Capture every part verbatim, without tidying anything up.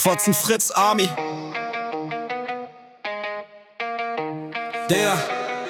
Fotzen Fritz Army. Der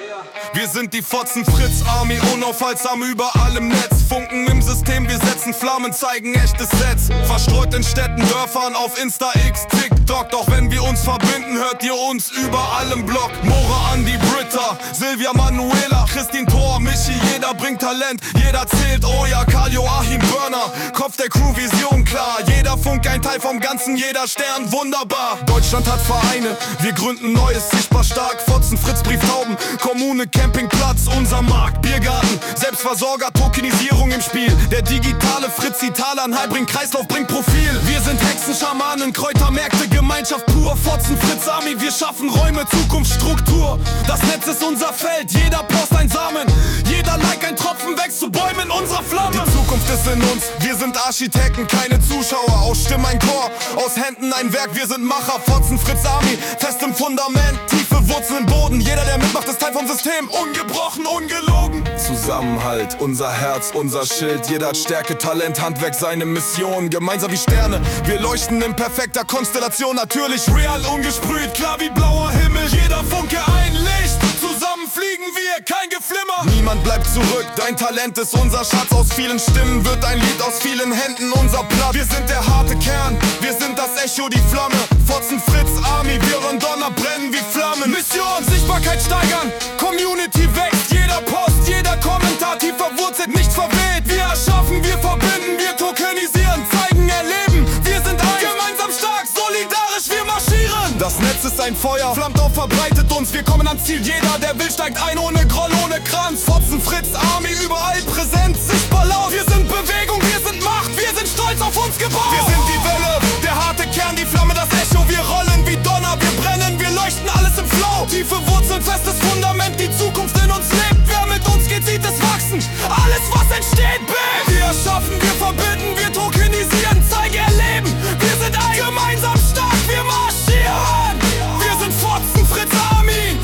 Wir sind die Fotzen Fritz Army, unaufhaltsam überall im Netz. Funken im System, wir setzen Flammen, zeigen echtes Sets. Verstreut in Städten, Dörfern, auf Insta, X, TikTok. Doch wenn wir uns verbinden, hört ihr uns überall im Blog. Mora, Andi, Britta, Silvia, Manuela, Christine, Thor, Michi. Jeder bringt Talent, jeder zählt. Oh ja, Karl, Joachim, Burner, Kopf der Crew, Vision klar. Jeder Funk, ein Teil vom Ganzen, jeder Stern, wunderbar. Deutschland hat Vereine, wir gründen Neues, sichtbar stark. Fotzen, Fritz, Brieftauben, Kommune, Campingplatz, unser Markt, Biergarten, Selbstversorger, Tokenisierung im Spiel. Der digitale Fritz Italanhalt bringt Kreislauf, bringt Profil. Wir sind Hexen, Schamanen, Kräutermärkte, Gemeinschaft pur. Fotzen Fritz Army, wir schaffen Räume, Zukunft, Struktur. Das Netz ist unser Feld, jeder Post ein Samen. Jeder Like, ein Tropfen wächst zu Bäumen unserer Flamme. Die Zukunft ist in uns, wir sind Architekten, keine Zuschauer. Aus Stimmen ein Chor, aus Händen ein Werk, wir sind Macher. Fotzen Fritz Army, fest im Fundament, tiefe Wurzeln im Boden. Jeder, der mitmacht, ist Teil vom System, ungebrochen, ungelogen. Zusammenhalt, unser Herz, unser Schild. Jeder hat Stärke, Talent, Handwerk, seine Mission. Gemeinsam wie Sterne, wir leuchten in perfekter Konstellation. Natürlich real, ungesprüht, klar wie blauer Himmel. Jeder Funke ein Licht, zusammen fliegen wir, kein Geflimmer. Niemand bleibt zurück, dein Talent ist unser Schatz. Aus vielen Stimmen wird ein Lied, aus vielen Händen unser Platz. Wir sind der harte Kern, wir sind das Echo, die Flamme. Fotzen Fritz Army, wir und Donner brennen wie Flammen. Mission, Sichtbarkeit steigern, Community wächst. Jeder Post, jeder Kommentar, tief verwurzelt, nicht verweht. Wir erschaffen, wir verbinden, wir tokenisieren, zeigen, erleben. Wir sind ein, gemeinsam stark, solidarisch, wir marschieren. Das Netz ist ein Feuer, flammt auf, verbreitet uns. Wir kommen ans Ziel, jeder, der will, steigt ein, ohne Groll, ohne Kranz. Fotzen Fritz Army, überall präsent, sichtbar laut. Wir sind Bewegung, wir sind Macht, wir sind stolz auf uns gebaut. Wir sind die Welle, der harte Kern, die Flamme, das Echo. Wir rollen wie Donner, wir brennen, wir leuchten, alles im Flow. Tiefe Wurzeln, festes Fundament, die Zukunft in uns lebt. Wer mit uns geht, sieht es wachsen, alles was entsteht, bam. Wir erschaffen, wir verbinden, wir tokenisieren, zeigen, erleben. Wir sind ein, gemeinsam stark, wir marschieren. Wir sind Fotzen Fritz Army,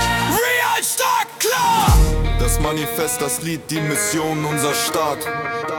real stark, klar. Das Manifest, das Lied, die Mission, unser Staat.